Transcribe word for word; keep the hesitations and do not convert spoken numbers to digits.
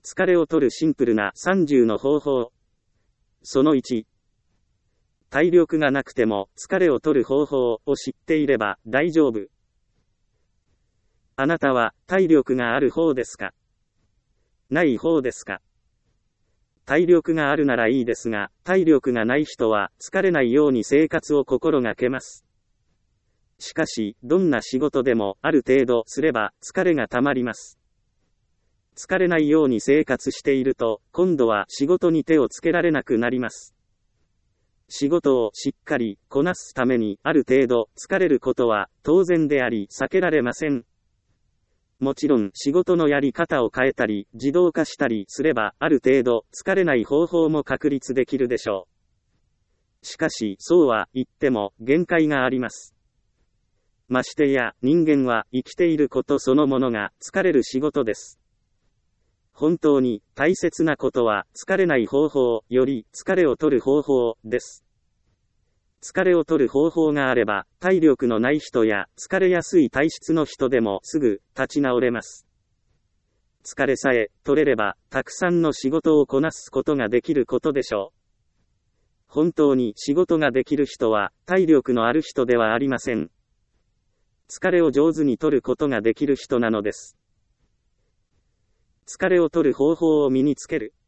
疲れを取るシンプルなさんじゅうの方法。そのいち。体力がなくても疲れを取る方法を知っていれば大丈夫。あなたは体力がある方ですか？ない方ですか？体力があるならいいですが、体力がない人は疲れないように生活を心がけます。しかし、どんな仕事でもある程度すれば疲れがたまります。疲れないように生活していると、今度は仕事に手をつけられなくなります。仕事をしっかりこなすためにある程度疲れることは当然であり避けられません。もちろん仕事のやり方を変えたり自動化したりすればある程度疲れない方法も確立できるでしょう。しかしそうは言っても限界があります。ましてや人間は生きていることそのものが疲れる仕事です。本当に大切なことは疲れない方法より疲れを取る方法です。疲れを取る方法があれば体力のない人や疲れやすい体質の人でもすぐ立ち直れます。疲れさえ取れればたくさんの仕事をこなすことができることでしょう。本当に仕事ができる人は体力のある人ではありません。疲れを上手に取ることができる人なのです。疲れを取る方法を身につける。